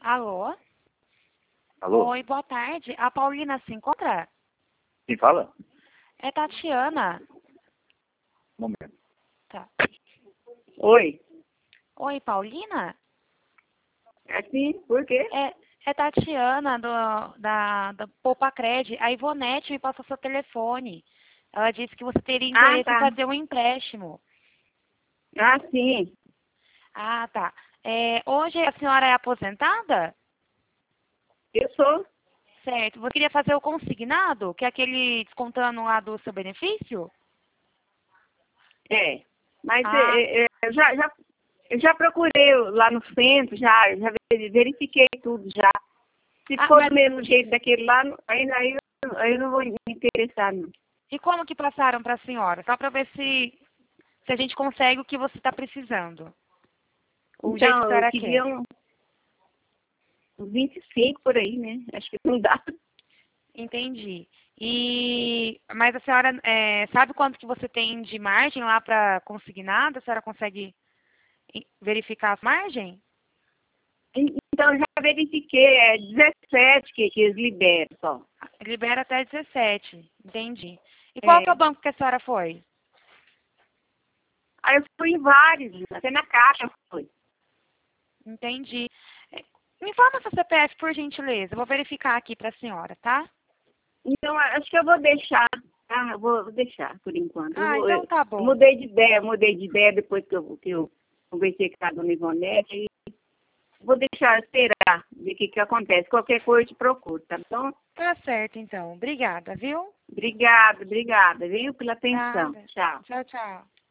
Alô? Alô? Oi, boa tarde. A Paulina se encontra? Quem fala? É Tatiana. Um momento. Tá. Oi. Oi, Paulina? Assim, por quê? É Tatiana do Poupa Cred. A Ivonete me passou seu telefone. Ela disse que você teria interesse em Tá. fazer um empréstimo. Ah, sim. Ah, tá. Hoje a senhora é aposentada? Eu sou. Certo. Você queria fazer o consignado, que é aquele descontando lá do seu benefício? É. Mas Ah, eu já procurei lá no centro, já verifiquei tudo já. Se for mas do mesmo jeito daquele lá, aí eu não vou me interessar, não. e como que passaram para a senhora? Só para ver se a gente consegue o que você está precisando. O jeito que a Então, eu senhora queria quer. uns 25 por aí, né? Acho que não dá. Entendi. Mas a senhora sabe quanto que você tem de margem lá para consignado? A senhora consegue verificar a margem? Então, eu já verifiquei, é 17 que eles liberam só. Libera até 17. Entendi. E qual que é É. o banco que a senhora foi? Aí eu fui em vários, até na caixa foi. Entendi. Me informa seu CPF, por gentileza. Eu vou verificar aqui para a senhora, tá? Então, acho que eu vou deixar, tá? Eu vou deixar por enquanto. Então tá Eu bom. mudei de ideia depois que eu conversei com a dona Ivonete. E vou deixar esperar, ver o que acontece. Qualquer coisa eu te procuro, tá bom? Tá certo, então. Obrigada, viu? Obrigada, viu, pela atenção. Nada. Tchau. Tchau, tchau.